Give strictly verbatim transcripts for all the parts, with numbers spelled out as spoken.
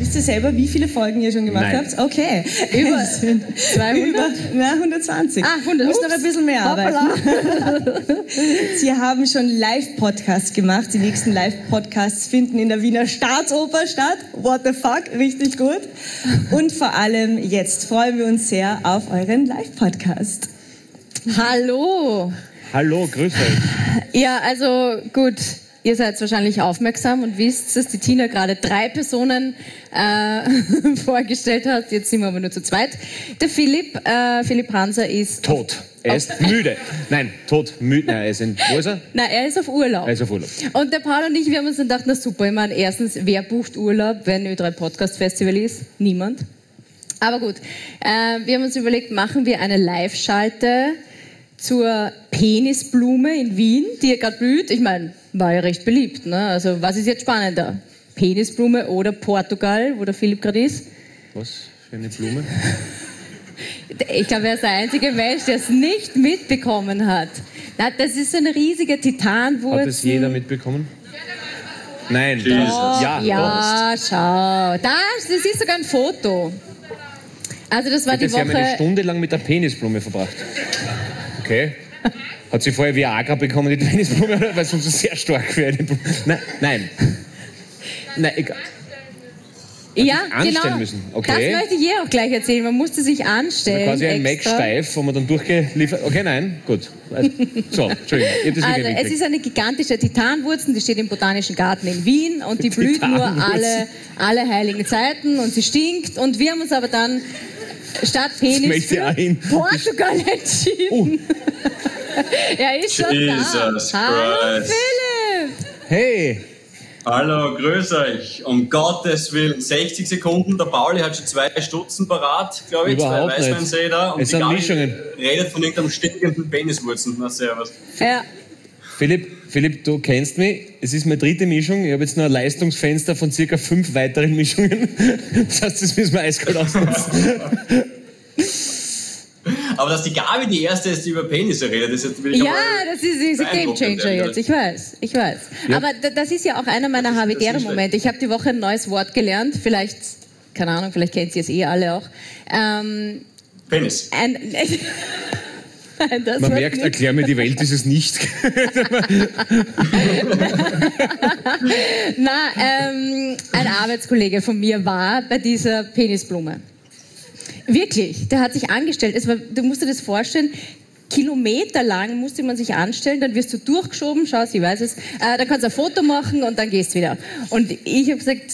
Wisst ihr selber, wie viele Folgen ihr schon gemacht Nein. habt? Okay. Über zweihundert? Na, hundertzwanzig. Ah, hundert. Muss noch ein bisschen mehr arbeiten. Sie haben schon Live-Podcasts gemacht. Die nächsten Live-Podcasts finden in der Wiener Staatsoper statt. What the fuck? Richtig gut. Und vor allem jetzt freuen wir uns sehr auf euren Live-Podcast. Hallo. Hallo, grüß euch. Ja, also gut. Ihr seid wahrscheinlich aufmerksam und wisst, dass die Tina gerade drei Personen äh, vorgestellt hat. Jetzt sind wir aber nur zu zweit. Der Philipp, äh, Philipp Hanser ist... Tot. Er ist müde. Nein, tot, müde. Nein, er ist in... Wo ist er? Nein, er ist auf Urlaub. Er ist auf Urlaub. Und der Paul und ich, wir haben uns dann gedacht, na super, ich meine, erstens, wer bucht Urlaub, wenn Ö drei Podcast Festival ist? Niemand. Aber gut, äh, wir haben uns überlegt, machen wir eine Live-Schalte zur Penisblume in Wien, die ja gerade blüht. Ich meine, war ja recht beliebt. Ne? Also was ist jetzt spannender? Penisblume oder Portugal, wo der Philipp gerade ist? Was für eine Blume? Ich glaube, er ist der einzige Mensch, der es nicht mitbekommen hat. Na, das ist so ein riesiger Titanwurzel. Hat es jeder mitbekommen? Nein. Jesus. Oh, Ja, ja, schau. Da, das ist sogar ein Foto. Also das war Bitte, die Sie haben eine Woche... Stunde lang mit der Penisblume verbracht. Okay. Hat sie vorher Viagra bekommen, die Penisblume, oder? Weil sonst ist es sehr stark für eine Blume. Nein, nein. Nein, egal. Ja, anstellen genau. müssen. Okay. Das möchte ich ihr auch gleich erzählen. Man musste sich anstellen. Quasi ein Mac extra. steif, wo man dann durchgeliefert... Okay, nein, gut. So, Entschuldigung. Ich hab das Also, wirklich es ist eine gigantische Titanwurzel, die steht im Botanischen Garten in Wien und die blüht nur alle, alle heiligen Zeiten und sie stinkt. Und wir haben uns aber dann statt Penis möchte ich auch hin. für Portugal entschieden. Oh. Er ist schon Jesus da. Hallo Christ. Philipp! Hey! Hallo, grüß euch. Um Gottes Willen, sechzig Sekunden. Der Pauli hat schon zwei Stutzen parat, glaube ich. Überhaupt zwei Weißweinsee da. Und Es die sind Gabi Mischungen. redet von irgendeinem stinkenden Peniswurzeln. Na, servus. Ja. Philipp, Philipp, du kennst mich. Es ist meine dritte Mischung. Ich habe jetzt noch ein Leistungsfenster von circa fünf weiteren Mischungen. Das heißt, das müssen wir eiskalt ausnutzen. Aber dass die Gabi die erste ist, die über Penisse redet, ist jetzt wirklich Ja, das ist, ist ein Game Changer jetzt. Ich weiß, ich weiß. Ja. Aber d- das ist ja auch einer meiner Habitäre-Momente. Ich habe die Woche ein neues Wort gelernt. Vielleicht, keine Ahnung, vielleicht kennt ihr es eh alle auch. Ähm, Penis. ein, Nein, das Man Wort merkt, nicht. erklär mir die Welt ist es nicht. Na, ähm, ein Arbeitskollege von mir war bei dieser Penisblume. Wirklich, der hat sich angestellt. Es war, du musst dir das vorstellen, kilometerlang musste man sich anstellen, dann wirst du durchgeschoben, schau, ich weiß es, äh, dann kannst du ein Foto machen und dann gehst du wieder. Und ich habe gesagt,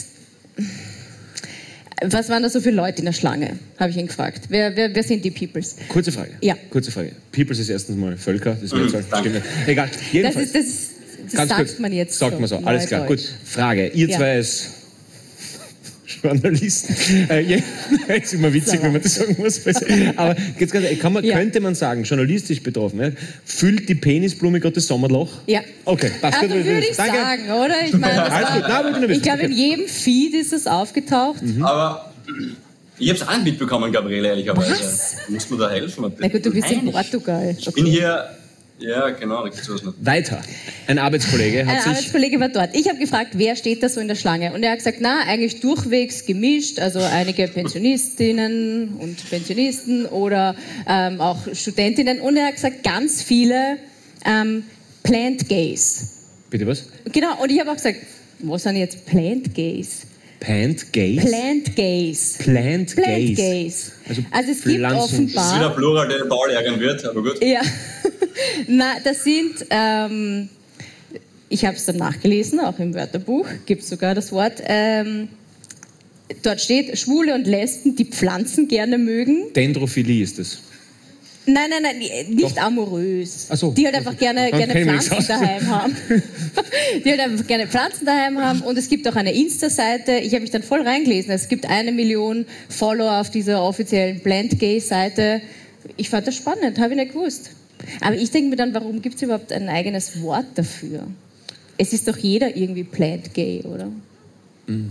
was waren da so viele Leute in der Schlange, habe ich ihn gefragt. Wer, wer, wer sind die Peoples? Kurze Frage. Ja. Kurze Frage. Peoples ist erstens mal Völker, das wird Mhm, sagen. danke. Stimmt. Egal. Das, Jedenfalls. ist, das, das Ganz sagt kurz. man jetzt Sagt so. man so. Alles klar. Neudeutsch. Gut. Frage. Ihr Ja. zwei als Journalisten. Äh, ja, ist immer witzig, So. wenn man das sagen muss. Aber jetzt ganz, kann man, Ja. könnte man sagen, journalistisch betroffen, ja, füllt die Penisblume gerade das Sommerloch? Ja. Okay, passt. Also Gut, würde ich danke. sagen, oder? Ich meine, das Alles gut. war, Nein, wollte ich nur wissen. ich glaube, in Okay. jedem Feed ist es aufgetaucht. Aber ich habe es auch nicht mitbekommen, Gabriele, ehrlicherweise. Was? Du musst mir da helfen. Na gut, du bist in Nein, Portugal. Ich bin hier... Ja, genau, da gibt es was nicht. Weiter. Ein Arbeitskollege Ein hat sich... Arbeitskollege war dort. Ich habe gefragt, wer steht da so in der Schlange? Und er hat gesagt, na, eigentlich durchwegs gemischt, also einige Pensionistinnen und Pensionisten oder ähm, auch Studentinnen. Und er hat gesagt, ganz viele ähm, Plant Gays. Bitte was? Genau, und ich habe auch gesagt, was sind jetzt Plant Gays? Plant Gays? Plant Gays. Plant Plant Gays. Gays. Also Also es gibt Pflanzen- Das ist wieder offenbar... Plural, der den Paul ärgern wird, aber gut. Ja, na, das sind, ähm, ich habe es dann nachgelesen, auch im Wörterbuch gibt es sogar das Wort, ähm, dort steht, Schwule und Lesben, die Pflanzen gerne mögen. Dendrophilie ist das. Nein, nein, nein, nicht amorös. Ach so. Die halt einfach gerne, Dann gerne kenn ich mich Pflanzen aus. daheim haben. Die halt einfach gerne Pflanzen daheim haben. Und es gibt auch eine Insta-Seite. Ich habe mich dann voll reingelesen. Es gibt eine Million Follower auf dieser offiziellen Plant Gay-Seite. Ich fand das spannend, habe ich nicht gewusst. Aber ich denke mir dann, warum gibt es überhaupt ein eigenes Wort dafür? Es ist doch jeder irgendwie Plant Gay, oder?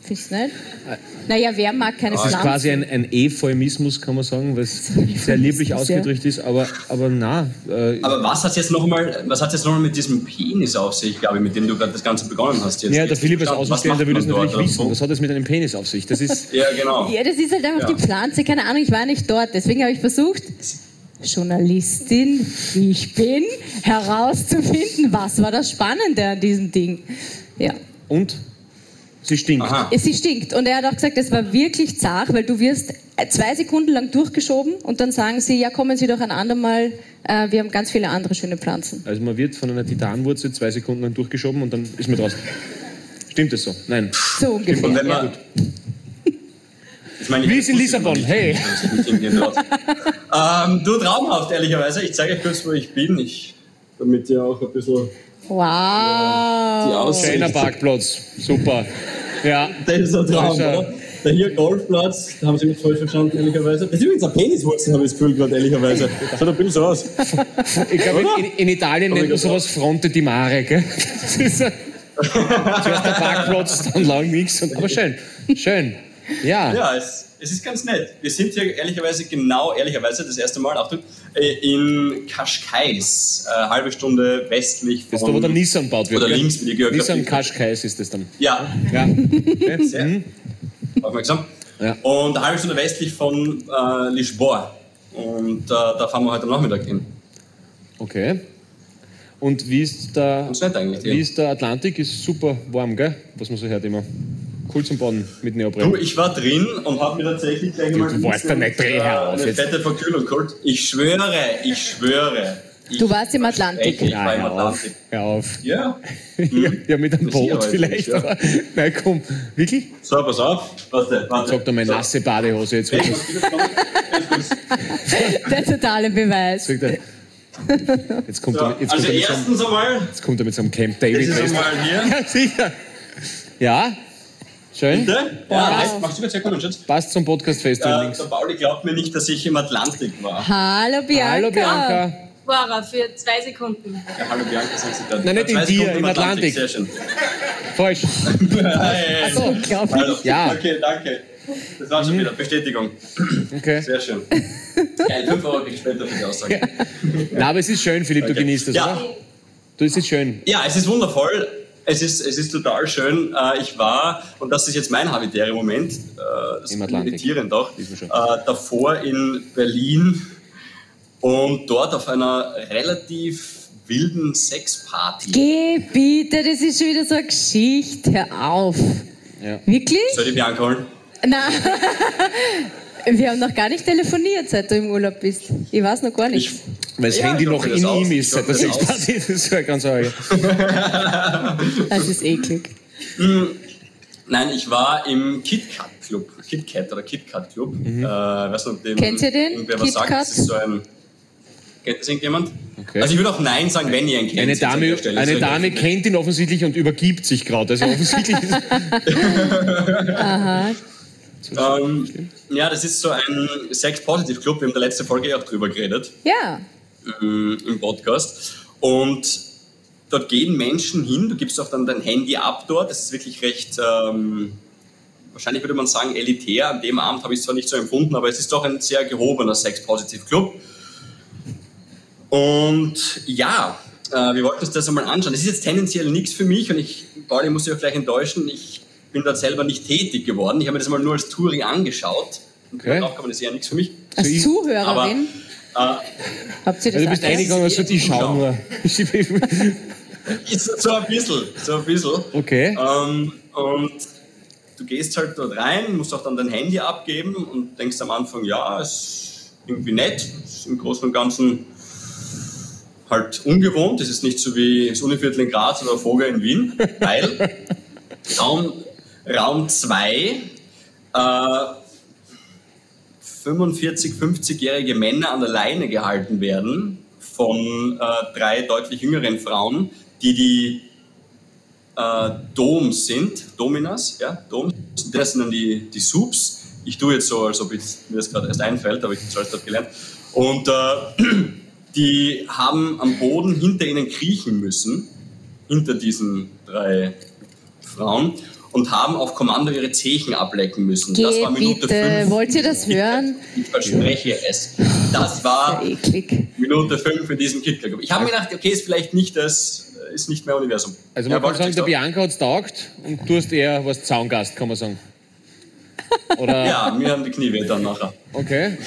Findest du nicht? Naja, wer mag keine Es ist Pflanzen? quasi ein, ein Euphemismus, kann man sagen, was sehr lieblich ja. ausgedrückt ist, aber, aber na. Äh, Aber was hat jetzt nochmal, was hat jetzt noch mal mit diesem Penis auf sich, glaube ich, mit dem du gerade das Ganze begonnen hast jetzt? ja, der Philipp als Was Außenstehender macht würde es man natürlich dort? wissen. Was hat das mit einem Penis auf sich? Das ist. Ja, genau. Ja, das ist halt einfach Ja. die Pflanze, keine Ahnung, ich war nicht dort. Deswegen habe ich versucht, Journalistin, wie ich bin, herauszufinden, was war das Spannende an diesem Ding. Ja. Und? Sie stinkt. Aha. Sie stinkt. Und er hat auch gesagt, es war wirklich zart, weil du wirst zwei Sekunden lang durchgeschoben und dann sagen sie, ja, kommen Sie doch ein andermal, äh, wir haben ganz viele andere schöne Pflanzen. Also man wird von einer Titanwurzel zwei Sekunden lang durchgeschoben und dann ist man draußen. Stimmt das so? Nein. So ungefähr. Und wenn Ja. man, ich meine, Wie ist in Lissabon? Hey! ähm, du, traumhaft, ehrlicherweise. Ich zeige euch kurz, wo ich bin. Ich, damit ihr auch ein bisschen Wow. die Aussicht. Schöner Parkplatz. Super. Ja. Das ist ein Traum, Das ist oder? Der hier Golfplatz, da haben Sie mich falsch verstanden, ehrlicherweise. Das ist übrigens eine Peniswurzel, habe ich das Gefühl gerade, ehrlicherweise. Schaut ein bisschen so aus. Ich glaube, in, in Italien nennt man sowas Fronte di Mare, gell? Das ist ein, zuerst der Parkplatz, dann lang nichts. Aber schön. Schön. Ja. Ja, es, es ist ganz nett. Wir sind hier ehrlicherweise, genau ehrlicherweise, das erste Mal, Achtung, in Cascais, äh, halbe Stunde westlich von... Das ist da, wo der Nissan baut wird. Oder gell? links, wie die Geografie. Nissan Qashqais ist das dann. Ja, Ja. Okay. sehr Mhm. aufmerksam. Ja. Und eine halbe Stunde westlich von äh, Lisboa. Und äh, da fahren wir heute Nachmittag hin. Okay. Und wie ist der, Ganz nett eigentlich, wie ja. ist der Atlantik? Ist super warm, gell? Was man so hört immer. Cool zum Baden mit Neopren. Du, ich war drin und habe mir tatsächlich gleich Du mal warst da nicht drin, hör auf eine jetzt. fette Verkühlung geholt. Ich schwöre, ich schwöre. Ich Du warst im Atlantik. Ich war im hör auf. Atlantik. Hör auf. Ja. Ja, ja, mit einem Das hier Boot aber vielleicht. nicht, ja. Aber, nein, komm. Wirklich? So, pass auf. Warte, warte. Sag doch mal So. nasse Badehose jetzt. Hey, wirklich. was geht jetzt noch? Der totale Beweis. Sagt er. Jetzt kommt, So, er, jetzt, also kommt er mit so einem, erstens einmal, jetzt kommt er mit so einem Camp das David. ist West. einmal hier. Ja, sicher. Ja, schön. Bitte? Ja, Wow. heißt, machst du mir sehr gut, Schatz. Passt zum Podcast-Fest Äh, übrigens. der Pauli glaubt mir nicht, dass ich im Atlantik war. Hallo Bianca. Hallo Bianca. War er für zwei Sekunden. Ja, hallo Bianca, sind Sie da? Nein, nicht in Zwei dir, Sekunden im Atlantik. Sehr schön. Falsch. Hey, So, unglaublich. hallo. Ja. Okay, danke. Das war schon wieder. Bestätigung. Okay. Sehr schön. Geil, fünf Euro krieg ich später für die Aussage. Na, aber es ist schön, Philipp, du Okay. genießt das, Ja. oder? Du, es ist schön. Ja, es ist wundervoll. Es ist, es ist total schön. Äh, Ich war, und das ist jetzt mein habitärer Moment, äh, das Im ist Atlantik. irritierend auch, Wissen wir schon. äh, davor in Berlin und dort auf einer relativ wilden Sexparty. Geh bitte, das ist schon wieder so eine Geschichte. Hör auf. Ja. Wirklich? Soll ich die Bianca holen? Nein. Wir haben noch gar nicht telefoniert, seit du im Urlaub bist. Ich weiß noch gar nicht. Ich, Weil das Ja, Handy ich noch hoffe, in das aus. ihm Ich ist, seit hoffe, der das Sexparty. Das ist ja ganz arg. Das ist eklig. nein, ich war im KitKat Club. KitKat oder KitKat Club. Mhm. Äh, weiß nicht, ob dem Kennt ihr den? irgendwer was sagt. KitKat? Das ist so ein. Kennt das irgendjemand? Okay. Also ich würde auch Nein sagen, wenn ihr ihn kennt. Eine jetzt an Dame, der Stelle. eine Das ist Dame okay. kennt ihn offensichtlich und übergibt sich gerade. Also offensichtlich ist Aha. Ähm, ja, das ist so ein Sex-Positive-Club. Wir haben in der letzten Folge auch drüber geredet Ja. ähm, im Podcast. Und dort gehen Menschen hin. Du gibst auch dann dein Handy ab dort. Das ist wirklich recht, ähm, wahrscheinlich würde man sagen, elitär. An dem Abend habe ich es zwar nicht so empfunden, aber es ist doch ein sehr gehobener Sex-Positive-Club. Und ja, äh, wir wollten uns das einmal anschauen. Das ist jetzt tendenziell nichts für mich und ich, Pauli, muss dich auch gleich enttäuschen, ich bin dort selber nicht tätig geworden. Ich habe mir das mal nur als Touring angeschaut. Und Okay. darauf kann man das ja nichts für mich. Als ich- Aber Zuhörerin äh, habt ihr das Also du bist auch eingegangen und so, ich schau nur. ist so ein bisschen, so ein bisschen. Okay. Ähm, und du gehst halt dort rein, musst auch dann dein Handy abgeben und denkst am Anfang, ja, ist irgendwie nett, ist im Großen und Ganzen halt ungewohnt. Es ist nicht so wie das Univiertel in Graz oder Vogel in Wien, weil Raum, Raum zwei äh, fünfundvierzig-, fünfzigjährige Männer an der Leine gehalten werden von äh, drei deutlich jüngeren Frauen, die die äh, Doms sind, Dominas, ja, Doms. Das sind dann die, die Subs. Ich tue jetzt so, als ob ich, mir das gerade erst einfällt, aber ich habe es alles dort gelernt. Und äh, die haben am Boden hinter ihnen kriechen müssen, hinter diesen drei Frauen. und haben auf Kommando ihre Zehen ablecken müssen. Geh das war Minute bitte. fünf. Wollt ihr das hören? Ich verspreche es. Das war Ja, eklig. Minute fünf in diesem KitKat. Ich habe mir gedacht, okay, ist vielleicht nicht das, ist nicht mehr Universum. Also man Ja, kann wollte sagen, ich der sagen. Bianca hat's taugt und du hast eher was Zaungast, kann man sagen. Oder? Ja, mir haben die Knie weh dann nachher. Okay.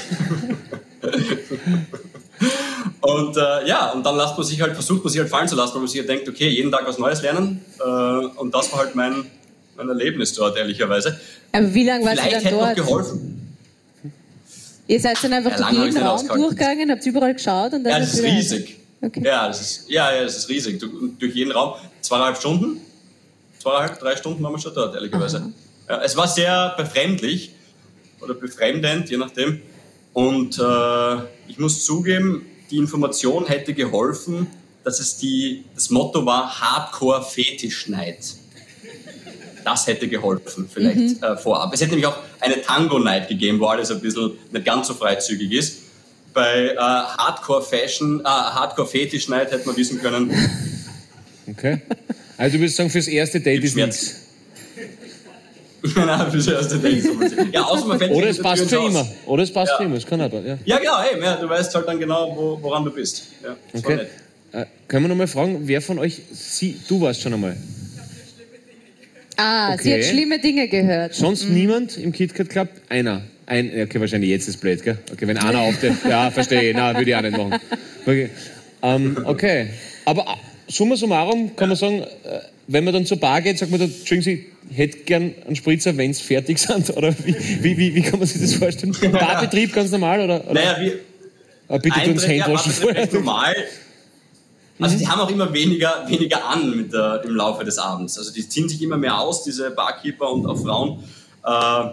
Und äh, ja, und dann lässt man sich halt, versucht man sich halt fallen zu lassen, weil man sich halt denkt, okay, jeden Tag was Neues lernen. Äh, und das war halt mein, mein Erlebnis dort, ehrlicherweise. Aber wie lange warst du Vielleicht dann hätte noch dort? geholfen. Ihr seid dann einfach Ja, durch lange hab jeden ich's nicht Raum ausgehalten. durchgegangen, habt überall geschaut und dann Ja, ist das ist wieder- riesig. Okay. Ja, das ist, ja, ja, das ist riesig. Du, durch jeden Raum, zweieinhalb Stunden, zweieinhalb, drei Stunden waren wir schon dort, ehrlicherweise. Ja, es war sehr befremdlich oder befremdend, je nachdem. Und äh, ich muss zugeben, die Information hätte geholfen, dass es die, das Motto war Hardcore-Fetisch-Night. Das hätte geholfen, vielleicht äh, vorab. Es hätte nämlich auch eine Tango-Night gegeben, wo alles ein bisschen nicht ganz so freizügig ist. Bei äh, Hardcore-Fashion, äh, Hardcore-Fetisch-Night hätte man wissen können, Okay. Also du würdest sagen, fürs erste Date ist Schmerz. nichts. Nein, fürs erste Date. Ja, außer man fällt Oder sich es mit der passt Tür für ins immer. Haus. Oder es passt Ja. für immer. Das kann aber, ja. Ja, genau, eben, ja, du weißt halt dann genau, wo, woran du bist. Ja, das war Okay. nett. Äh, können wir noch mal fragen, wer von euch, sie, du warst schon einmal, Ah, sie Okay. hat schlimme Dinge gehört. sonst niemand im KitKat Club? Einer. Ein, okay, wahrscheinlich jetzt ist blöd, gell? Okay, wenn einer auf der, ja, verstehe ich, na, würde ich auch nicht machen. Okay, ähm, okay. aber äh, summa summarum kann man sagen, äh, wenn man dann zur Bar geht, sagt man dann, Entschuldigen Sie, ich hätte gern einen Spritzer, wenn es fertig sind, oder wie, wie, wie, wie kann man sich das vorstellen? Barbetrieb ganz normal, oder? oder? Naja, wir, Ah, bitte tu uns Eintritt, ja, Handwaschen Barbetrieb vorher. recht normal. Also die haben auch immer weniger, weniger an mit der, im Laufe des Abends. Also die ziehen sich immer mehr aus, diese Barkeeper und auch Frauen. Äh,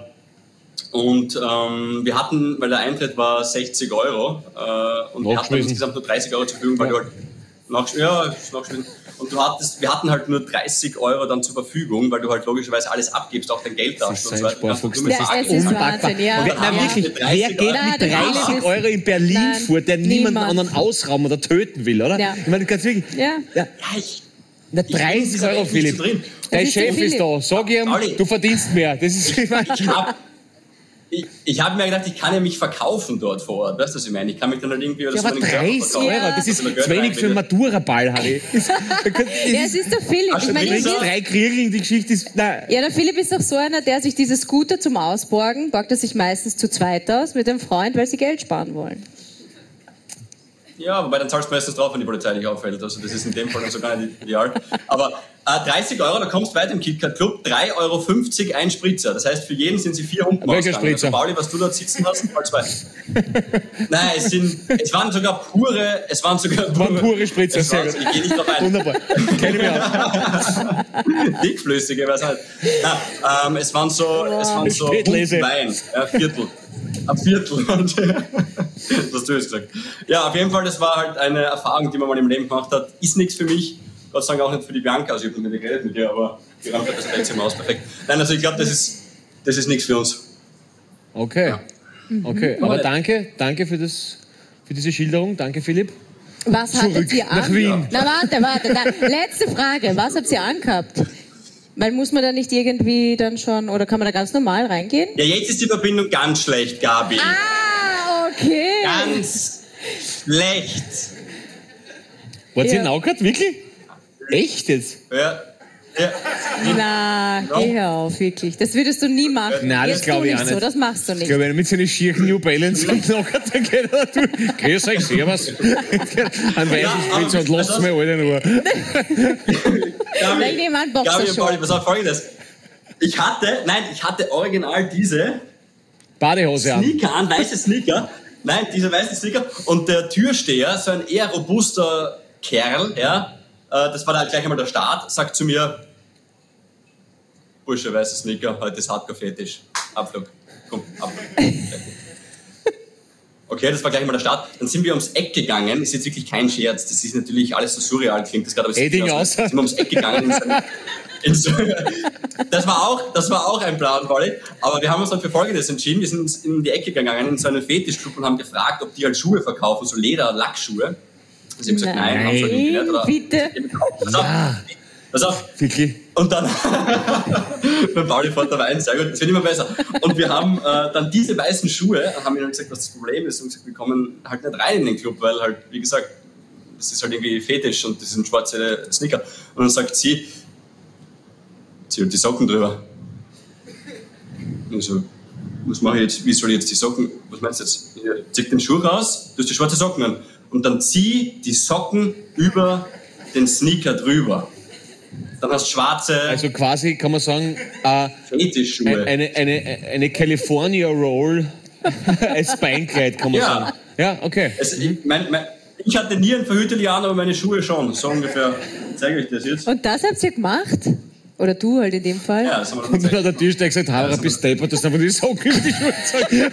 und ähm, wir hatten, weil der Eintritt war sechzig Euro äh, und wir hatten Nachgeschmissen. insgesamt nur dreißig Euro zur Verfügung, weil du halt nach, ja, ist nachgeschmissen. Und du hattest, wir hatten halt nur dreißig Euro dann zur Verfügung, weil du halt logischerweise alles abgibst, auch dein Geld Das darfst ist und ein so weiter. Du kannst Sparfuchs. nur mit Ja, Bar es ist zahlen. Wahnsinn, ja. Und Wer, dann na, hast du wirklich, dreißig wer geht Euro. mit Nein, der dreißig Philipp ist- Euro in Berlin Nein, vor, der niemanden niemand. anderen ausrauben oder töten will, oder? Ja. Ich meine, ganz wirklich. Ja. ja. Ja, ich, Na, Ich bin in dreißig dieser Euro, Welt nicht Philipp. so drin. Dein Das ist der Chef ist Philipp. da. Sag ihm, Olli. du verdienst mehr. Das ist ich habe ich, ich hab mir gedacht, ich kann ja mich verkaufen dort vor Ort. Weißt du, was ich meine? Ich kann mich dann halt irgendwie... oder ja, so aber meinen Körper dreißig verkaufen. Euro, das ist Oder zu Geld wenig für einen reinbringen. Matura-Ball, Harry. Das, da kann- das Ja, es ist der Philipp. Hast Ich du meine, drin es das ist, ist drei Kriegeln, die Geschichte ist... Nein. ja, der Philipp ist doch so einer, der sich diese Scooter zum Ausborgen, borgt er sich meistens zu zweit aus mit einem Freund, weil sie Geld sparen wollen. Ja, wobei dann zahlst du meistens drauf, wenn die Polizei dich auffällt. Also das ist in dem Fall dann sogar nicht ideal. Aber äh, dreißig Euro, da kommst du weit im KitKat Club. drei Euro fünfzig ein Spritzer. Das heißt, für jeden sind sie vier Humpen Welcher ausgegangen. Spritzer? Also Pauli, was du dort sitzen hast, mal zwei. Nein, es, sind, es waren sogar pure... Es waren sogar pure, Waren pure Spritzer, es waren, sehr gut. Ich gehe nicht drauf ein. Wunderbar. Kenn ich mich aus. Dickflüssige, weiß halt. Na, ähm, es waren so, es waren so Spätlese. Wein, ja, Viertel. Ein Viertel. Und, das hast du jetzt gesagt. Ja, auf jeden Fall, das war halt eine Erfahrung, die man mal im Leben gemacht hat. Ist nichts für mich. Gott sei Dank auch nicht für die Bianca. Also ich habe nicht geredet mit ihr, aber die räumt halt das Hotelzimmer aus. Perfekt. Nein, also ich glaube, das ist, das ist nichts für uns. Okay. Okay, aber Aber- danke, danke für, das, für diese Schilderung. Danke, Philipp. Was hattet Zurück ihr an? nach Wien. Na, warte, warte. Na, letzte Frage. Was habt ihr angehabt? Weil muss man da nicht irgendwie dann schon, oder kann man da ganz normal reingehen? Ja, jetzt ist die Verbindung ganz schlecht, Gabi. Ah, okay. Ganz schlecht. Wart ihr Ja. in Naukert? Wirklich? Echt jetzt? Ja. Ja. Na, geh hör auf, wirklich. Das würdest du nie machen. Nein, das Jetzt glaube tu ich auch nicht nicht. so, das machst du Ich nicht. glaube, wenn er mit seinen schieren New Balance und Naukert, dann geht er da durch. Grüß euch, servus. Ein weißen Spritzer und lasst mir alle in Ruhe. Gabi, Nein, ich mein Gabi und Boxershort. Pauli, pass auf, folgendes. Ich hatte, nein, ich hatte original diese Badehose an. Sneaker an, weiße Sneaker. Nein, diese weißen Sneaker. Und der Türsteher, so ein eher robuster Kerl, ja, äh, das war da gleich einmal der Start, sagt zu mir, Bursche, weiße Sneaker, heute ist Hardcore-Fetisch. Abflug. Komm, Abflug. Okay, das war gleich mal der Start. Dann sind wir ums Eck gegangen. Ist jetzt wirklich kein Scherz. Das ist natürlich alles so surreal, klingt das gerade. Aber es Edding sieht aus. aus. Sind wir ums Eck gegangen. In so, in so, das, war auch, das war auch ein Plan, Pauli. Aber wir haben uns dann für Folgendes entschieden. Wir sind in die Ecke gegangen, in so einen Fetischclub und haben gefragt, ob die halt Schuhe verkaufen, so Leder-Lackschuhe. Also ich habe gesagt, nein, haben sie halt irgendwie nicht. Oder, Bitte. Pass auf, Pass auf. Wirklich? Und dann, beim Pauli fährt der Wein, sehr gut, das wird immer besser. Und wir haben äh, dann diese weißen Schuhe, haben ihnen gesagt, was das Problem ist, und gesagt, wir kommen halt nicht rein in den Club, weil halt, wie gesagt, das ist halt irgendwie Fetisch und das sind schwarze Sneaker. Und dann sagt sie, zieh halt die Socken drüber. Und ich so, was mache ich jetzt, wie soll ich jetzt die Socken, was meinst du jetzt? Ich zieh den Schuh raus, du hast die schwarze Socken an. Und dann zieh die Socken über den Sneaker drüber. Dann hast du schwarze Also quasi kann man sagen, äh, Fetischschuhe. eine, eine, eine California Roll als Beinkleid, kann man Ja. sagen. Ja, okay. Also ich, mein, mein, ich hatte nie ein Verhüterli an, aber meine Schuhe schon. So ungefähr. Zeige ich das jetzt. Und das habt ihr gemacht? Oder du halt in dem Fall? Ja, das haben wir Und dann gezeigt. hat der Türsteher gesagt, Haber, bist deppert, das sind einfach die Socken über die Schuhe gezogen.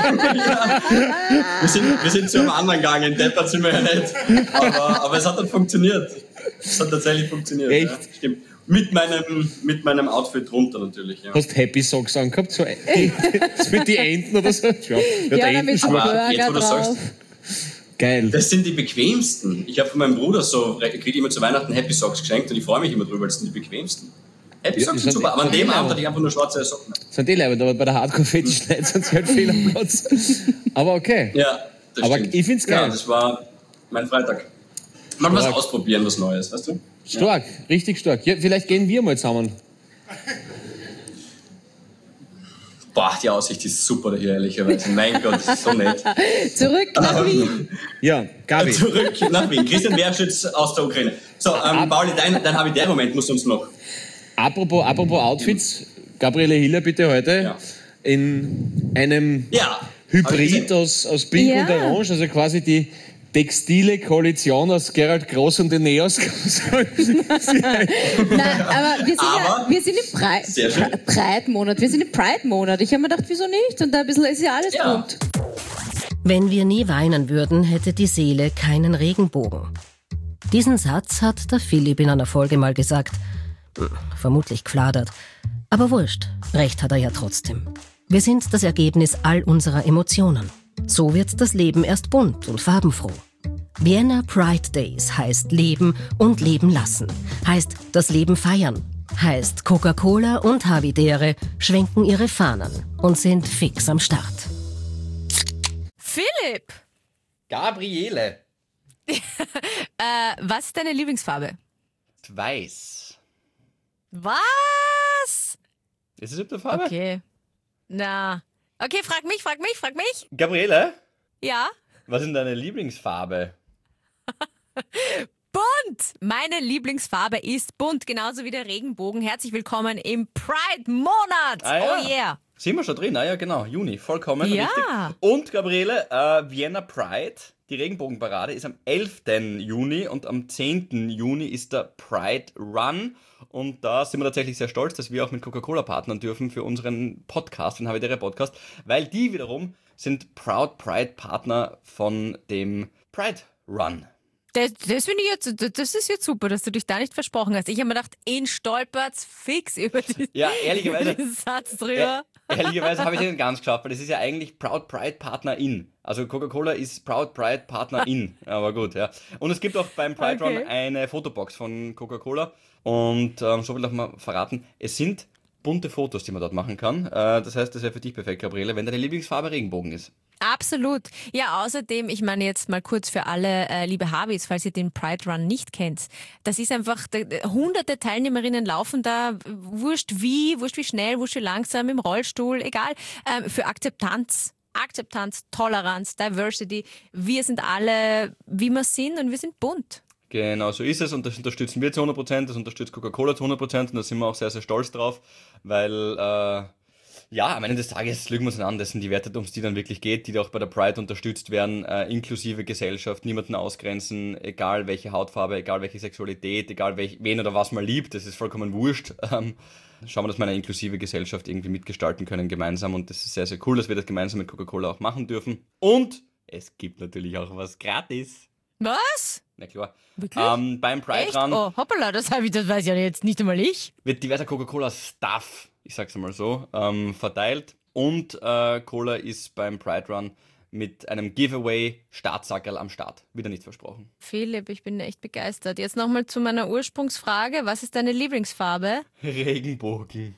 Wir sind, wir sind zu einem anderen gegangen, deppert sind wir ja nicht. Aber, aber es hat dann funktioniert. Es hat tatsächlich funktioniert. Echt? Ja, stimmt. Mit meinem, mit meinem Outfit drunter natürlich. Ja. Hast Happy Socks angehabt? So, das mit die Enten oder so? Ja, Ja, der damit Entenschwarz. Aber jetzt, Burger wo du drauf. sagst, Geil. das sind die bequemsten. Ich habe von meinem Bruder so, ich kriege immer zu Weihnachten Happy Socks geschenkt und ich freue mich immer drüber, weil das sind die bequemsten. Happy Ja, Socks die sind sind- super, aber an dem ja. Abend hatte ich einfach nur schwarze Socken. Sind die leibend, aber bei der Hardcore-Fetisch-Night sind sie halt fehl am Platz. Aber okay. Ja, das Aber stimmt. ich find's geil. Ja, das war mein Freitag. Mal was Stark. ausprobieren, was Neues, weißt du? Stark, richtig stark. Ja, vielleicht gehen wir mal zusammen. Boah, die Aussicht ist super hier, ehrlicherweise. Mein Gott, das ist so nett. Zurück nach Wien. Ja, Gabi. Zurück nach Wien. Christian Wertschütz aus der Ukraine. So, ähm, Pauli, dein, dein Habitäre-Moment musst du uns noch. Apropos, apropos Outfits, Gabriele Hiller bitte heute Ja. in einem Ja. hab ich Hybrid gesehen. aus, aus Pink Ja. und Orange, also quasi die textile Koalition aus Gerald Groß und Eneas. kann man sagen. Nein, aber wir sind, ja, Aber- wir sind im Pride- Sehr schön. Pri- Pride-Monat. Wir sind im Pride-Monat. Ich habe mir gedacht, wieso nicht? Und da ein bisschen ist ja alles Ja. bunt. Wenn wir nie weinen würden, hätte die Seele keinen Regenbogen. Diesen Satz hat der Philipp in einer Folge mal gesagt. Hm, vermutlich gefladert. Aber wurscht, recht hat er ja trotzdem. Wir sind das Ergebnis all unserer Emotionen. So wird das Leben erst bunt und farbenfroh. Vienna Pride Days heißt Leben und Leben lassen. Heißt das Leben feiern. Heißt Coca-Cola und Havidere schwenken ihre Fahnen und sind fix am Start. Philipp, Gabriele. äh, was ist deine Lieblingsfarbe? Weiß. Was? Ist es eine Farbe? Okay. Na. Okay, frag mich, frag mich, frag mich. Gabriele, Ja? was ist denn deine Lieblingsfarbe? Bunt! Meine Lieblingsfarbe ist bunt, genauso wie der Regenbogen. Herzlich willkommen im Pride-Monat! Ah, ja. Oh yeah! Sind wir schon drin? Ah ja, genau. Juni, vollkommen Ja. richtig. Und Gabriele, äh, Vienna Pride, die Regenbogenparade, ist am elften Juni und am zehnten Juni ist der Pride Run. Und da sind wir tatsächlich sehr stolz, dass wir auch mit Coca-Cola partnern dürfen für unseren Podcast, den Habitäre Podcast, weil die wiederum sind Proud Pride Partner von dem Pride Run. Das, das finde ich jetzt, das ist jetzt super, dass du dich da nicht versprochen hast. Ich habe mir gedacht, ihn stolpert's fix über die, Ja, ehrlicherweise. diesen Satz drüber. Äh, ehrlicherweise habe ich den ganz geschafft, weil das ist ja eigentlich Proud Pride Partner in. Also Coca-Cola ist Proud Pride Partner in. Aber gut, ja. Und es gibt auch beim Pride Okay. Run eine Fotobox von Coca-Cola. Und ähm, so will ich auch mal verraten, es sind bunte Fotos, die man dort machen kann. Äh, das heißt, das wäre für dich perfekt, Gabriele, wenn deine Lieblingsfarbe Regenbogen ist. Absolut. Ja, außerdem, ich meine jetzt mal kurz für alle äh, liebe Habis, falls ihr den Pride Run nicht kennt. Das ist einfach, da, da- hunderte Teilnehmerinnen laufen da, wurscht wie, wurscht wie schnell, wurscht wie langsam, im Rollstuhl, egal, ähm, für Akzeptanz. Akzeptanz, Toleranz, Diversity. Wir sind alle, wie wir sind und wir sind bunt. Genau, so ist es und das unterstützen wir zu hundert Prozent, das unterstützt Coca-Cola zu hundert Prozent und da sind wir auch sehr, sehr stolz drauf, weil, äh, ja, am Ende des Tages lügen wir uns nicht an, das sind die Werte, um die dann wirklich geht, die auch bei der Pride unterstützt werden, äh, inklusive Gesellschaft, niemanden ausgrenzen, egal welche Hautfarbe, egal welche Sexualität, egal welch, wen oder was man liebt, das ist vollkommen wurscht. Ähm, schauen wir, dass wir eine inklusive Gesellschaft irgendwie mitgestalten können gemeinsam und das ist sehr, sehr cool, dass wir das gemeinsam mit Coca-Cola auch machen dürfen. Und es gibt natürlich auch was gratis. Was? Na klar. Wirklich? Ähm, beim Pride Echt? Run Oh, hoppala, das, hab ich, das weiß ja jetzt nicht einmal ich. wird diverser Coca-Cola-Stuff, ich sag's mal so, ähm, verteilt. Und äh, Cola ist beim Pride Run mit einem Giveaway-Startsackerl am Start. Wieder nicht versprochen. Philipp, ich bin echt begeistert. Jetzt nochmal zu meiner Ursprungsfrage. Was ist deine Lieblingsfarbe? Regenbogen.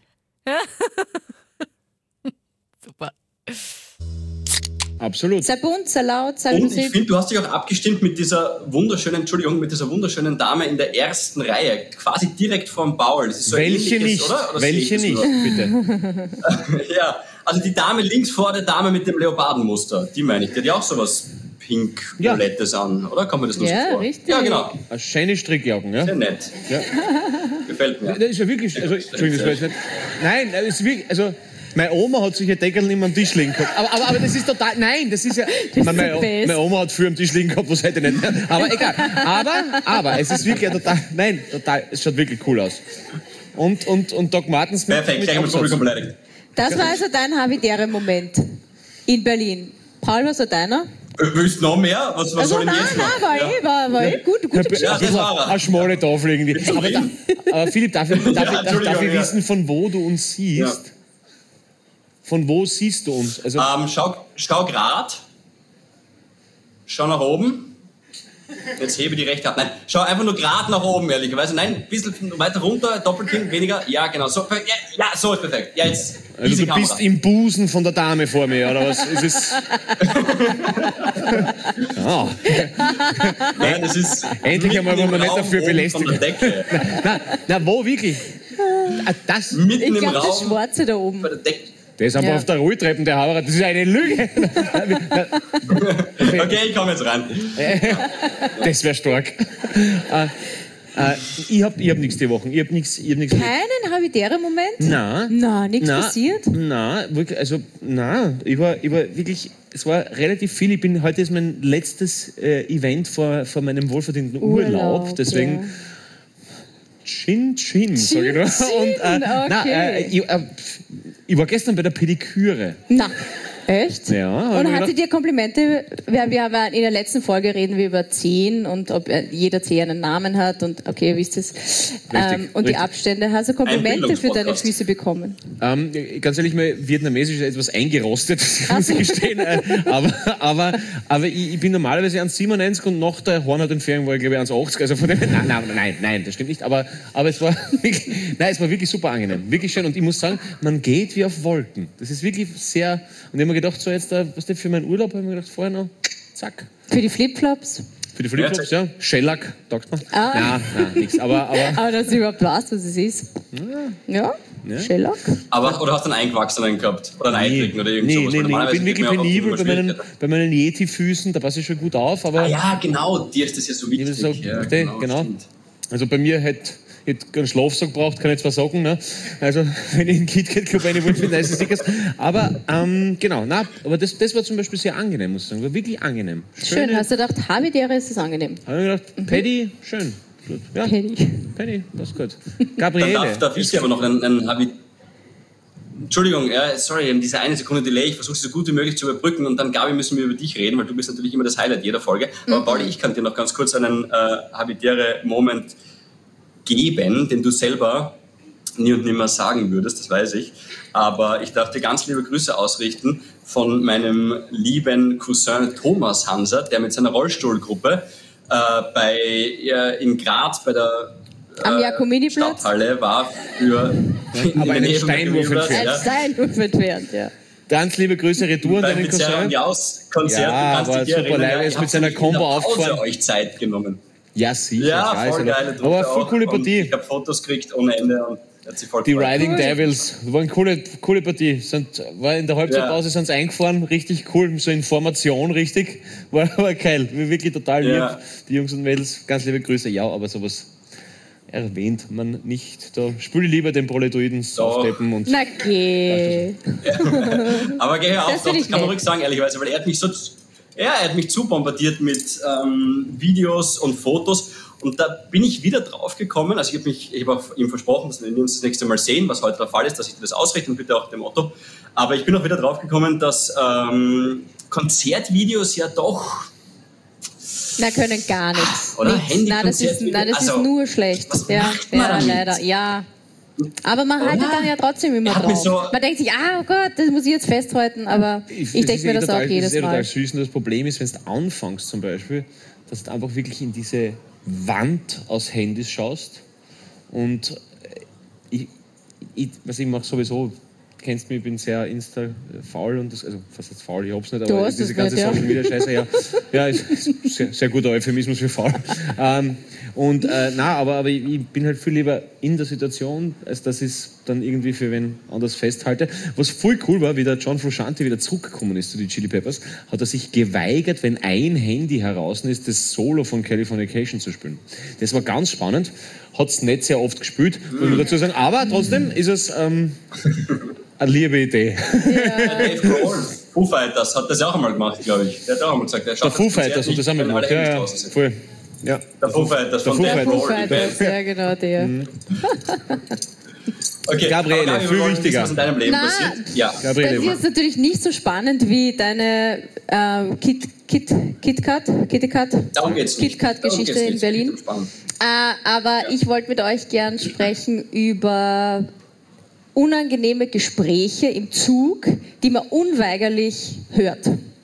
Super. Absolut. Sei bunt, sei laut, sei Und Musik. ich finde, du hast dich auch abgestimmt mit dieser wunderschönen, Entschuldigung, mit dieser wunderschönen Dame in der ersten Reihe, quasi direkt vorm Paul. Das ist so Welche ähnliches, nicht? oder? Oder Welche sehe ich nicht, das nur? bitte? Ja, also die Dame links vor der Dame mit dem Leopardenmuster, die meine ich, die hat ja auch sowas pink-violettes an, oder? Kann man das nur Ja, so vor? richtig. Ja, genau. Eine schöne Strickjacken, ja? Sehr nett. Ja. Gefällt mir. Das ist ja wirklich, also, Entschuldigung, das war jetzt nicht, nein, das ist wirklich, also, meine Oma hat sich ein Deckel immer am Tisch liegen gehabt. Aber, aber, aber das ist total, nein, das ist ja, ist meine, meine, the best. meine Oma hat früher am Tisch liegen gehabt, was heute nicht mehr. Aber egal. Aber, aber, es ist wirklich ein total, nein, total, es schaut wirklich cool aus. Und, und, und Doc Martens mit, Perfekt, mit gleich haben wir das Absatz. Publikum beleidigt. Das war also dein Havidere-Moment in Berlin. Paul, was war deiner? Willst du noch mehr? Was, was Also soll ich nein, denn jetzt nein, machen? war Ja. eh, war, war eh gut, gute Ja, Geschichte. Ja, das war er. Eine schmale Tafel irgendwie. Aber, da, aber Philipp, darf ich, darf, Ja, ich, darf, darf ich Entschuldigung, ja. wissen, von wo du uns siehst? Ja. Von wo siehst du uns? Also, Ähm, schau, schau grad. Schau nach oben. Jetzt hebe die rechte ab. Nein, schau einfach nur gerade nach oben, ehrlicherweise. Nein, ein bisschen weiter runter, Doppelkinn, weniger. Ja, genau. So, ja, ja, so ist perfekt. Ja, jetzt also easy du bist Kamera. im Busen von der Dame vor mir, oder was? Ist es? Ah. Nein, das ist Endlich einmal, wo mitten man im nicht Raum dafür oben belästigt von der Decke. Na, na, wo wirklich? Ah, Das, Mitten Ich im glaube, das Raum Schwarze da oben. bei der Decke. der ist einfach Ja. auf der Rolltreppe, der Hauer. Das ist eine Lüge. Okay, ich komme jetzt rein. Das wäre stark. Äh, äh, ich habe ich hab nichts die Woche. Ich habe nichts. Ich hab nichts Keinen Havidere-Moment? Nein. Na, nichts Nein, passiert? Nein, wirklich, also nein, ich war, ich war wirklich, es war relativ viel. Ich bin, heute ist mein letztes äh, Event vor, vor meinem wohlverdienten Urlaub, Urlaub, deswegen ja. Chin Chin, sag ich nur. Chin, Und, äh, nein, okay. äh, ich, äh, ich war gestern bei der Pediküre. Na, echt? Ja, hab Und ich hat sie gedacht- dir Komplimente, wir, wir haben in der letzten Folge reden wir über Zehen und ob äh, jeder Zeh einen Namen hat und okay, ihr wisst es. Ähm, und die richtig. Abstände. Hast du Komplimente für deine Bildungspodcast. Füße bekommen? Ähm, ganz ehrlich, mein Vietnamesisch ist etwas eingerostet, Ach muss so. ich gestehen. Äh, aber aber, aber ich, ich bin normalerweise eins Komma siebenundneunzig und nach der Hornhautentfernung war ich, glaube ich, eins Komma achtzig. Also von dem, nein, nein, nein, nein, das stimmt nicht. Aber, aber es, war wirklich, nein, es war wirklich super angenehm. Wirklich schön. Und ich muss sagen, man geht wie auf Wolken. Das ist wirklich sehr... Und ich habe mir gedacht, so jetzt, da, was denn für meinen Urlaub, habe ich mir gedacht, vorher noch, zack. Für die Flipflops? Für die Flipflops, ja. Shellac, taugt man. Ah. Nein, nein, nichts. Aber, aber Aber dass du überhaupt weißt, was es ist. Ja, Ja. Shellac. Aber, oder hast du einen Eingewachsenen gehabt? Oder einen nee, Eitrigen oder irgend nee, sowas? nee, Weil nee, ich normalerweise bin kriegt wirklich man ja auch penibel bei immer meinen, Schwierigkeiten. bei meinen Yeti-Füßen, da passe ich schon gut auf, aber... Ah ja, genau, dir ist das ja so Ich wichtig. so, ja, genau, genau. stimmt. Also bei mir hätte ich einen Schlafsack braucht, kann ich zwar sagen, ne? Also wenn ich in den KitKat Club eine wollte mit nice Stickers. Aber ähm, genau, na, aber das, das war zum Beispiel sehr angenehm, muss ich sagen. War wirklich angenehm. Schön, hast du gedacht, Havidere ist es angenehm. Habe ich gedacht, Paddy, schön. Gut. Ja, Paddy. Paddy, das ist gut. Dann Gabriele. darf, darf ich dir aber noch einen, einen Habi. Entschuldigung, ja, sorry, eben diese eine Sekunde Delay, ich versuche sie so gut wie möglich zu überbrücken und dann, Gabi, müssen wir über dich reden, weil du bist natürlich immer das Highlight jeder Folge. Aber Pauli, ich kann dir noch ganz kurz einen äh, Habitäre-Moment geben, den du selber nie und nimmer sagen würdest, das weiß ich. Aber ich darf dir ganz liebe Grüße ausrichten von meinem lieben Cousin Thomas Hanser, der mit seiner Rollstuhlgruppe äh, bei, äh, in Graz bei der Am äh, Jakominiplatz? Stadthalle war für in der einen Nähe vom Steinwurf Jakominiplatz, Ein entfernt. ja. Steinwurf entfernt, ja. Ganz liebe Grüße, Retour an Beim deinen Pizzeria Cousin. und Jaus-Konzert, Ja, du kannst aber dich super erinnern, leid, er ja, ist ihr mit seiner habt in der Combo Pause aufgefahren. euch Zeit genommen. Ja, sicher. Ja, ich weiß, voll aber- geile Truppe Aber voll auch. coole Und Partie. ich habe Fotos gekriegt ohne Ende und hat sich voll Die gefreut. Riding Cool. Devils, das war eine coole, coole Partie. Sind, war in der Halbzeitpause sind sie eingefahren, richtig cool, so in Formation, richtig. War, war geil, wirklich total lieb. Ja. Die Jungs und Mädels, ganz liebe Grüße. Ja, aber sowas erwähnt man nicht. Da spüle ich lieber den Proletoiden aufdeppen und. Na geh. Aber geh hör auf, Das doch, find das ich kann man nett. ruhig sagen, ehrlicherweise, weil er hat mich so, ja, er hat mich zu bombardiert mit ähm, Videos und Fotos und da bin ich wieder drauf gekommen, also ich habe mich, ich habe ihm versprochen, dass wir uns das nächste Mal sehen, was heute der Fall ist, dass ich dir das ausrichte und bitte auch dem Otto, aber ich bin auch wieder drauf gekommen, dass ähm, Konzertvideos ja doch, Na, können gar nichts. Oder Nichts. Nein, das ist, Handykonzert- nein, das also, ist nur schlecht. was Ja, macht man ja damit? leider. Ja. Aber man haltet dann ja trotzdem immer Er hat mich drauf. so- Man denkt sich, ah oh Gott, das muss ich jetzt festhalten, aber ich, das denke ist mir eh das total, auch jedes Das ist ja total Mal. süß. Und das Problem ist, wenn du anfängst zum Beispiel, dass du einfach wirklich in diese Wand aus Handys schaust und ich, ich, was ich mache sowieso, du kennst mich, ich bin sehr Insta-faul und das, also fast jetzt faul, ich hab's nicht, Du aber hast diese es ganze nicht, ja. Social Media Scheiße, ja, ja, ist sehr, sehr guter Euphemismus für faul. Ähm, und äh, na, aber, aber ich, ich bin halt viel lieber in der Situation, als dass ich es dann irgendwie für wen anders festhalte. Was voll cool war, wie der John Frusciante wieder zurückgekommen ist zu den Chili Peppers, hat er sich geweigert, wenn ein Handy heraus ist, das Solo von Californication zu spielen. Das war ganz spannend, hat es nicht sehr oft gespielt, muss man dazu sagen, aber trotzdem ist es ähm, eine liebe Idee. Dave Grohl, Foo Fighters, hat das ja auch einmal gemacht, glaube ich. Der hat auch einmal gesagt, der Der schaut Foo das Konzert Fighters hat nicht, das auch mal wenn alle gemacht, ja, Handys ja, draußen sind. voll. Ja. Der Foo Fighters Der von Foo Dave Fighters. Foo Grohl, die Band. Fighters, ja genau, der. Okay, Gabriele, aber Gabi, viel wir wollen wissen, wichtiger. was in deinem Leben Na, passiert. Ja. Das Gabriele, ist jetzt natürlich nicht so spannend wie deine äh, Kit, Kit, KitKat, KitKat, Darum geht's nicht. Darum KitKat-Geschichte geht's in nicht. Berlin. Spannend. Äh, aber ich wollte mit euch gern sprechen über unangenehme Gespräche im Zug, die man unweigerlich hört.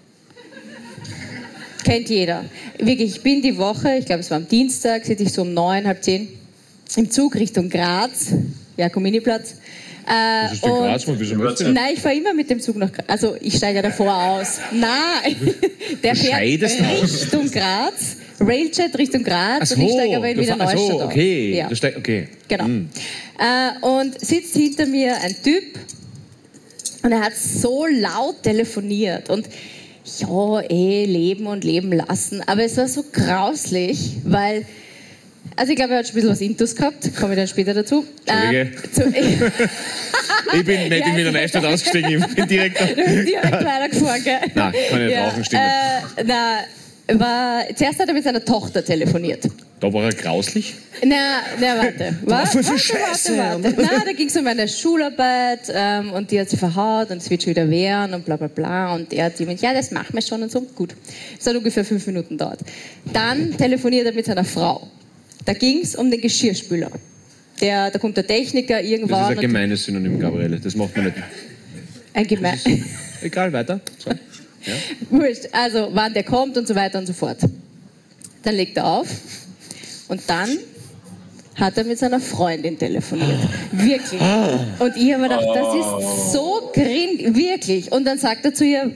Kennt jeder. Wirklich, ich bin die Woche, ich glaube es war am Dienstag, sitze ich so um neun, halb zehn, im Zug Richtung Graz, Jakominiplatz. Äh, Das ist in und- Graz, man, wieso möchtest du? Nein, ich fahre immer mit dem Zug nach Graz. Also ich steige ja davor aus. Nein, der Du fährt scheidest aus. Richtung Graz, Railjet Richtung Graz Ach so, und ich steige aber in du Wiener fahr- ach Neustadt so, aus. okay. Ja. Du steig, okay. Genau. Hm. Äh, und sitzt hinter mir ein Typ und er hat so laut telefoniert und ja, eh, leben und leben lassen. Aber es war so grauslich, weil, also ich glaube, er hat schon ein bisschen was Intus gehabt, komme ich dann später dazu. Entschuldige. Ähm, zu, Ich bin nicht Ja, in Wiener ich- Neustadt ausgestiegen, ich bin direkt da. Du bist direkt weitergefahren, gell? Nein, kann ich nicht rauchen, stimmt Äh, na, war, zuerst hat er mit seiner Tochter telefoniert. Da war er grauslich. Na, na, warte. war voll viel warte, Scheiße. warte, warte. Na, da ging es um eine Schularbeit ähm, und die hat sie verhaut und es wird schon wieder wehren und bla bla bla. Und er hat gemeint, ja, das machen wir schon und so. Gut. Das hat ungefähr fünf Minuten dauert. Dann telefoniert er mit seiner Frau. Da ging es um den Geschirrspüler. Der, da kommt der Techniker Das ist irgendwann. ein gemeines Synonym, Gabriele. Das macht man nicht. ein gemein. Egal, weiter. So. Wurscht. Also, wann der kommt und so weiter und so fort. Dann legt er auf und dann hat er mit seiner Freundin telefoniert. Wirklich. Und ich habe mir gedacht, das ist so grin, wirklich. Und dann sagt er zu ihr,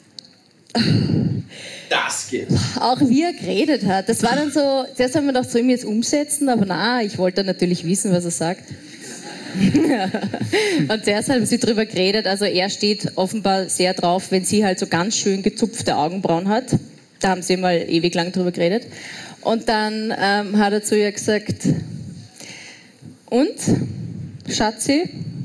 Das geht. auch wie er geredet hat. Das war dann so, zuerst haben wir gedacht, soll ich mir jetzt umsetzen? Aber na, ich wollte dann natürlich wissen, was er sagt. Und zuerst haben sie drüber geredet, also er steht offenbar sehr drauf, wenn sie halt so ganz schön gezupfte Augenbrauen hat. Da haben sie mal ewig lang drüber geredet. Und dann ähm, hat er zu ihr gesagt, und, Schatzi,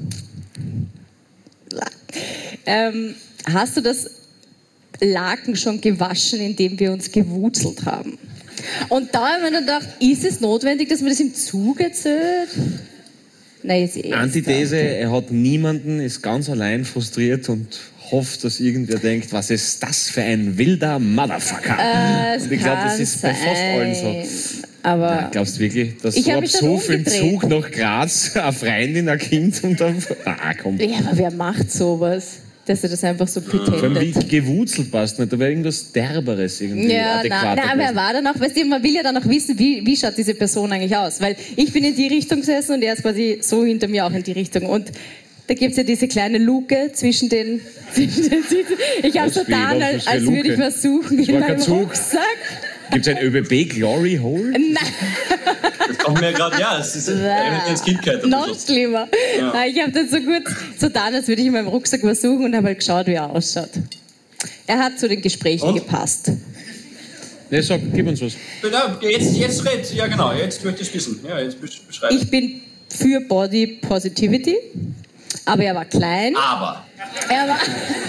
ähm, hast du das Laken schon gewaschen, indem wir uns gewurzelt haben? Und da habe ich mir dann gedacht, ist es notwendig, dass man das im Zug erzählt? Nein, jetzt eh. Antithese, er hat niemanden, ist ganz allein frustriert und hofft, dass irgendwer denkt, was ist das für ein wilder Motherfucker? Äh, es und ich glaube, das kann ist bei fast allen so. sein. Aber Ja, glaubst du wirklich, dass Ich so hab ab mich dann so im umgedreht. Zug nach Graz eine Freundin, ein Kind und dann... Ah, komm. ja, aber wer macht sowas? Dass er das einfach so Vor allem, wie pretendet. gewurzelt passt nicht. Da wäre irgendwas Derberes irgendwie Ja, nein, adäquater nein, aber er gewesen. war dann auch, weißt du, man will ja dann auch wissen, wie, wie schaut diese Person eigentlich aus. Weil ich bin in die Richtung gesessen und er ist quasi so hinter mir auch in die Richtung. Und da gibt es ja diese kleine Luke zwischen den, zwischen den Sitzen. Ich habe Was so wie, getan, was als, für eine als würde ich Luke? was suchen Das in war kein meinem Zug. Rucksack. Gibt es ein ÖBB Glory Hole? Nein, Das kommt mir gerade, ja, es ist erinnert mich ans Kindheit. oder noch so. schlimmer. Ja. Nein, ich habe dann so gut so getan, als würde ich in meinem Rucksack was suchen und habe halt geschaut, wie er ausschaut. Er hat zu den Gesprächen Und? gepasst. Ne, sag, gib uns was. Ja, Jetzt, jetzt red, ja genau, jetzt möchte ich wissen. Ja, jetzt besch- beschreib. Ich bin für Body Positivity, aber er war klein. Aber, Er war,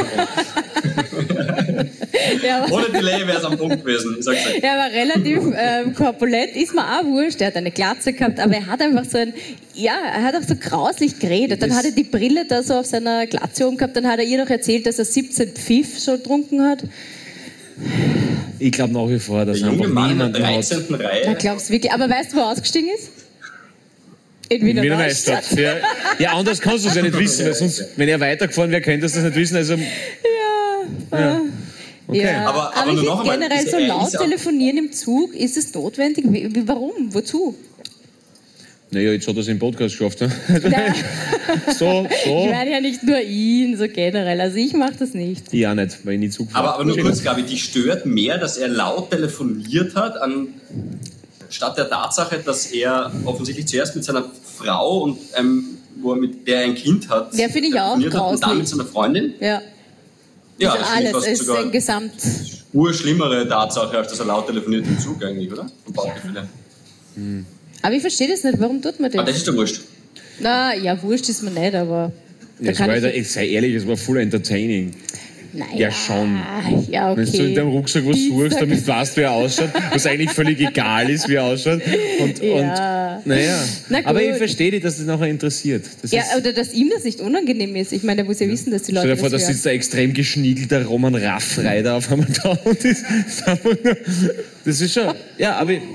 er war, ohne Delay wäre es am Punkt gewesen. Ich sag's euch. er war relativ ähm, korpulent, ist mir auch wurscht. Er hat eine Glatze gehabt, aber er hat einfach so ein, ja, er hat auch so grauslich geredet. Dann Das- hat er die Brille da so auf seiner Glatze oben gehabt, dann hat er ihr noch erzählt, dass er siebzehn Pfiff schon getrunken hat. Ich glaube nach wie vor, dass Der junge einfach Mann in der niemand hat. dreizehnten Da Reihe. glaubst du wirklich. Aber weißt du, wo er ausgestiegen ist? In Wiener, Wiener Neustadt. Neustadt. Ja. ja, anders kannst du es ja nicht wissen, weil sonst, wenn er weitergefahren wäre, könnte das nicht wissen. Also, Ja. ja. Okay. Ja. Aber- Aber, aber ich nur noch finde einmal, generell ist- so er laut ist auch- telefonieren im Zug, ist es notwendig? Wie, wie, warum? Wozu? Naja, jetzt hat er es im Podcast geschafft. Ne? Nein. So, so. Ich meine ja nicht nur ihn, so generell. Also ich mache das nicht. Ich auch nicht, weil ich nie Zug fahre. Aber, aber nur kurz, Gabi, dich stört mehr, dass er laut telefoniert hat, anstatt der Tatsache, dass er offensichtlich zuerst mit seiner Frau und ähm, wo er mit der er ein Kind hat, Ja, finde ich auch telefoniert hat und dann grauslich. mit seiner Freundin. Ja. Ja, Also das finde ich alles fast ist sogar ein Gesamt. urschlimmere Tatsache, als dass er laut telefoniert im Zug eigentlich, oder? Vom Bauchgefühl her. Aber ich verstehe das nicht. Warum tut man Aber das? das ist doch wurscht. Na, ja, wurscht ist mir nicht, aber. Da Ja, es kann war, ich halt- ich sei ehrlich, es war voll entertaining. Naja, Ja, schon. Ja, okay. Wenn du in deinem Rucksack was suchst, damit du weißt, wie er ausschaut, was eigentlich völlig egal ist, wie er ausschaut. Und, Ja. und naja. Na gut. Aber ich verstehe dich, dass das nachher interessiert. Das Ja, ist, oder dass ihm das nicht unangenehm ist. Ich meine, der muss ja wissen, dass die Leute stell dir vor, da das hören. sitzt ein extrem geschniegelter Roman Raff-Reiter auf einmal da und ist, ist einfach nur, das ist schon, ja, aber, ja.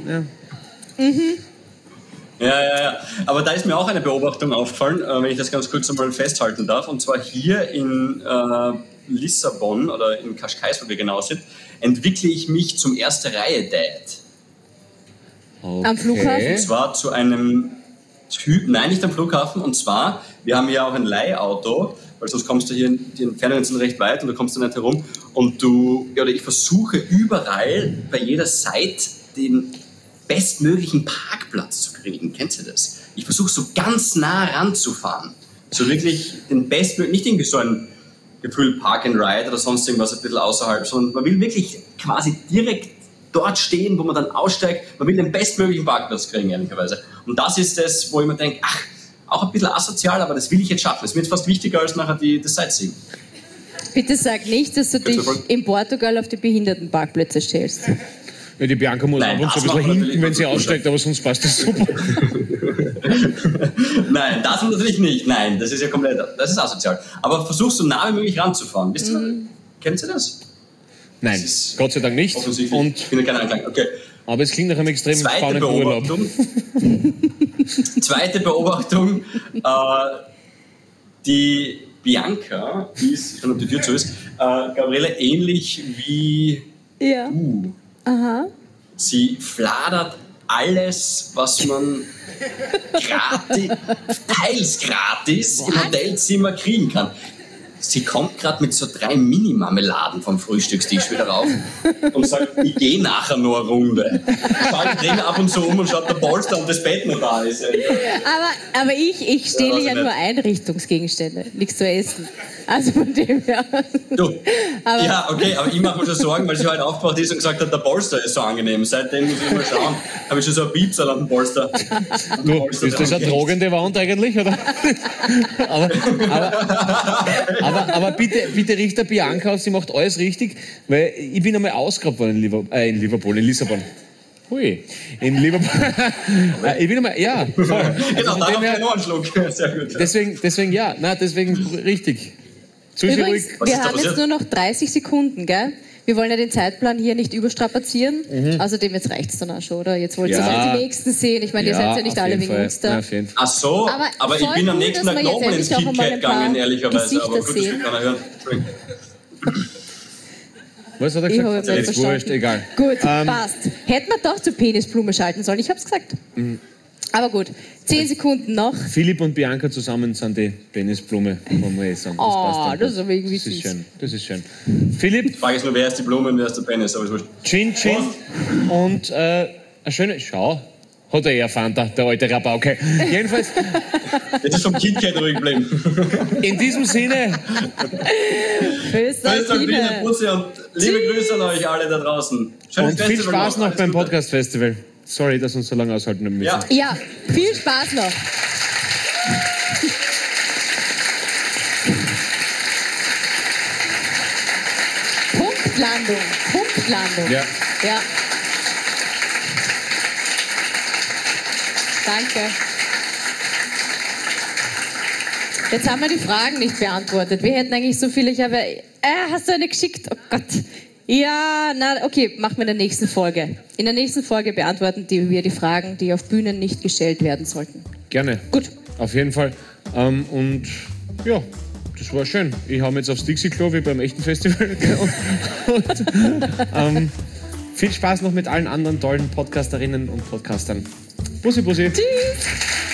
Ja, ja, ja. Aber da ist mir auch eine Beobachtung aufgefallen, äh, wenn ich das ganz kurz einmal festhalten darf. Und zwar hier in äh, Lissabon oder in Cascais, wo wir genau sind, entwickle ich mich zum Erste-Reihe-Dad. Okay. Am Flughafen? Und zwar zu einem Typ, nein, nicht am Flughafen. Und zwar, wir haben hier auch ein Leihauto, weil sonst kommst du hier, die Entfernungen sind recht weit und du kommst da nicht herum. Und du, ja, oder ich versuche überall bei jeder Site den bestmöglichen Parkplatz zu kriegen. Kennst du das? Ich versuche so ganz nah ranzufahren. So wirklich den bestmöglichen, nicht irgendwie so ein Gefühl Park and Ride oder sonst irgendwas ein bisschen außerhalb, sondern man will wirklich quasi direkt dort stehen, wo man dann aussteigt. Man will den bestmöglichen Parkplatz kriegen, ehrlicherweise. Und das ist das, wo ich mir denke, ach, auch ein bisschen asozial, aber das will ich jetzt schaffen. Das ist mir jetzt fast wichtiger als nachher die, das Sightseeing. Bitte sag nicht, dass du dich in Portugal auf die Behindertenparkplätze stellst. Ja, die Bianca muss Nein, ab und zu das ein bisschen macht man hinten, wenn sie natürlich aussteigt, aber sonst passt das super. Nein, das natürlich nicht. Nein, das ist ja komplett, das ist asozial. Aber versuch so nah wie möglich ranzufahren. Wisst ihr, Mhm. kennt ihr das? Nein, Das ist Gott sei Dank nicht. Offensichtlich. Und, ich finde keinen Anklang. Okay. aber es klingt nach einem extrem Zweite spannenden Urlaub. Beobachtung. Zweite Beobachtung. Äh, die Bianca ist, ich weiß nicht, ob die Tür zu ist, äh, Gabriele ähnlich wie Ja. du. Aha. Sie fladert alles, was man gratis, teils gratis im Hotelzimmer kriegen kann. Sie kommt gerade mit so drei Mini-Marmeladen vom Frühstückstisch wieder rauf und sagt, ich gehe nachher noch eine Runde. Schaut drin ab und zu um und schaut, der Polster und das Bett noch da ist. Aber, aber ich, ich stehle weiß ja, ich nur nicht. Einrichtungsgegenstände, nichts zu essen. Also von dem her. Du, Aber- ja, okay, aber ich mache mir schon Sorgen, weil sie heute aufgewacht ist und gesagt hat, der Polster ist so angenehm. Seitdem muss ich immer schauen. Habe ich schon so ein Piepsal an dem Polster. Du, ist das eine tragende Wand eigentlich? Oder? aber, aber, aber, aber bitte, bitte richte Bianca aus, sie macht alles richtig, weil ich bin einmal ausgegrabt worden in Liverpool, äh, in, Liverpool in Lissabon. Hui, in Liverpool. Äh, ich bin einmal, ja, voll. Also Genau, von da dem noch her- noch einen Schluck. Sehr gut. deswegen, deswegen ja, na, deswegen richtig. Zu sie Übrigens, ruhig. Was ist wir da haben jetzt passiert? nur noch dreißig Sekunden, gell? Wir wollen ja den Zeitplan hier nicht überstrapazieren. Außerdem, jetzt reicht es dann auch schon, oder? Jetzt wollt ihr Mhm. Ja. mal die Nächsten sehen. Ich meine, ihr seid ja nicht auf alle jeden wegen Fall. uns da. Ja, auf jeden Fall. Ach so, Aber aber, ich voll bin am cool, nächsten dass Tag wir jetzt nochmal ins endlich auch einmal KitKat ein paar gegangen, ehrlicherweise. Gesichter Aber gut, das sehen. will keiner hören. Entschuldigung. Was hat er Ich gesagt? habe nicht Jetzt verstanden. wurscht, egal. Gut, Ähm, passt. Hätten wir doch zur Penisblume schalten sollen. Ich habe es gesagt. Mhm. Aber gut, zehn Sekunden noch. Philipp und Bianca zusammen sind die Penisblume, kann man eh sagen. Das Oh, passt dann das gut. ist aber irgendwie Das ist süß. schön. Das ist schön. Philipp, Die Frage ist nur, wer ist die Blume und wer ist der Penis, aber ist wurscht. Chin Chin und äh, eine schöne Schau. Hat er eher Fanta, der alte Rabauke. Jedenfalls, Jetzt ist vom KitKat ruhig geblieben. in diesem Sinne, Grüß Grüß euch, liebe euch, Pusse und liebe Grüße an euch alle da draußen. Schönes und viel Festival Spaß noch Alles beim Gute. Podcast-Festival. Sorry, dass wir uns so lange aushalten haben müssen. Ja. Ja, viel Spaß noch. Punktlandung. Punktlandung. Ja. Ja. Danke. Jetzt haben wir die Fragen nicht beantwortet. Wir hätten eigentlich so viele. Ich habe. Äh, hast du eine geschickt? Oh Gott. Ja, na, okay, machen wir in der nächsten Folge. In der nächsten Folge beantworten die, wir die Fragen, die auf Bühnen nicht gestellt werden sollten. Gerne. Gut. Auf jeden Fall. Ähm, und ja, das war schön. Ich hau mir jetzt aufs Dixie-Klo wie beim echten Festival. und, und ähm, viel Spaß noch mit allen anderen tollen Podcasterinnen und Podcastern. Bussi, Bussi. Tschüss.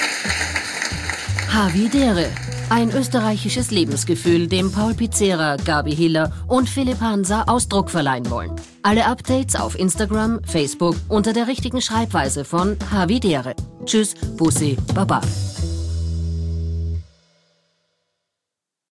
Havidere. Ein österreichisches Lebensgefühl, dem Paul Pizzera, Gabi Hiller und Philipp Hansa Ausdruck verleihen wollen. Alle Updates auf Instagram, Facebook unter der richtigen Schreibweise von Havidere. Tschüss, Bussi, Baba.